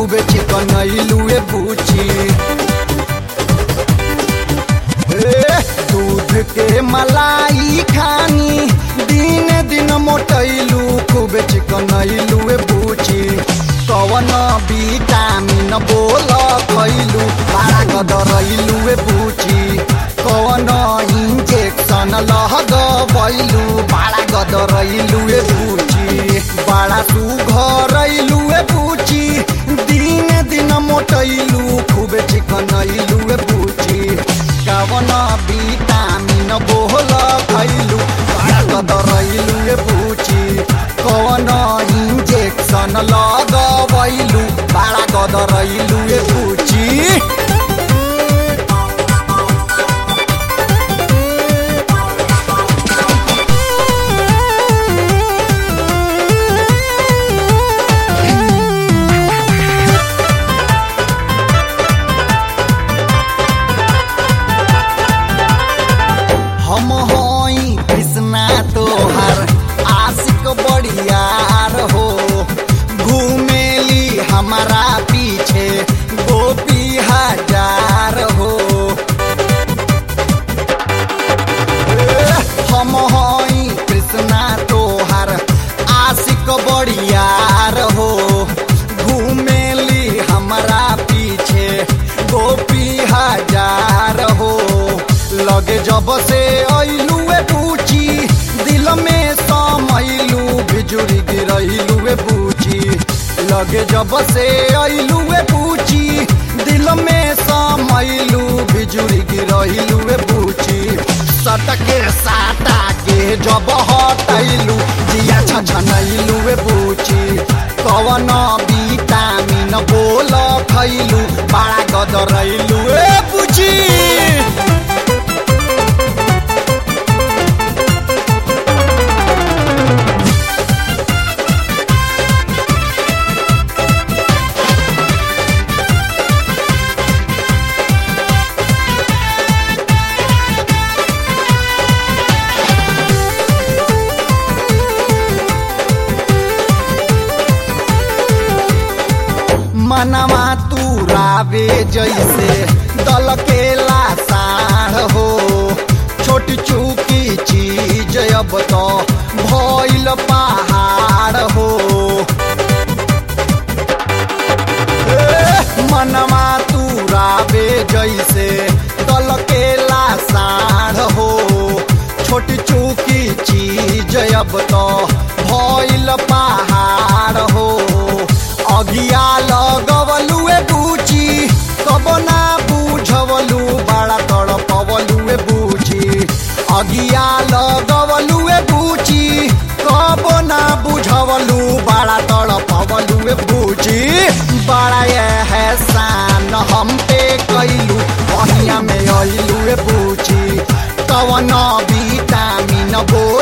खूबे चिकनैलू ए बूची। दूध के मलाई खानी दिन दिन मोटैलू खूबे चिकनैलू ए बूची। कवन विटामिन बोल खैलू बड़ा गदरैलू ए बूची। कवन इंजेक्शन लगबैलू बड़ा गदरैलू ए बूची। बड़ा सुघरैलू ए बूची दिन दिन मोटैलू खूबे चिकनैलू ए बूची। कवन विटामिन बोल खैलू बड़ा गदरैलू ए बूची। कवन इंजेक्शन लगबैलू बड़ा गदरैलू ए बूची। हम होई कृष्णा तोहर आशिक बड़ियार हो। घूमेली हमारा पीछे गोपी हजार हो। हम होई कृष्णा तोहर आशिक बड़ियार हो। घूमेली हमारा पीछे गोपी हजार हो। लगे जब से ऐलू ए बूची दिल में समैलू बिजुरी गिरैलू ए बूची। लगे जब से ऐलू ए बूची दिल में समैलू बिजुरी गिरैलू ए बूची। सटके साटा के जब हटैलू जिया छछनैलू ए बूची। कवन विटामिन बोल खैलू बड़ा गदरैलू ए बूची। मनवा तू रावे जैसे दल के लासार हो। छोटी चूकी चीज अब तो भइल पहाड़ हो। मनवा तू रावे जैसे दल के लासार हो। छोटी चूकी चीज अब तो भइल पहाड़ हो। अगिया लगवलू ए बूची कब ना बुझवलू बड़ा तड़पवलू ए बूची। अगिया लगवलू ए बूची कब ना बुझवलू बड़ा तड़पवलू ए बूची। बड़ा एहसान हम पे कैलू बहिया में अइलू ए बूची। कवन विटामिन बोल